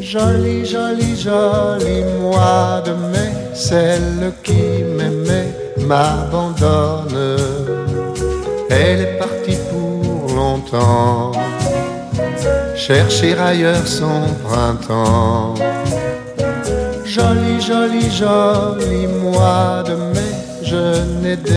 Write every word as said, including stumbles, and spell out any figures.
Joli, joli, joli mois de mai, celle qui m'aimait m'abandonne. Elle est partie pour longtemps, chercher ailleurs son printemps. Joli, joli, joli mois de mai, je n'ai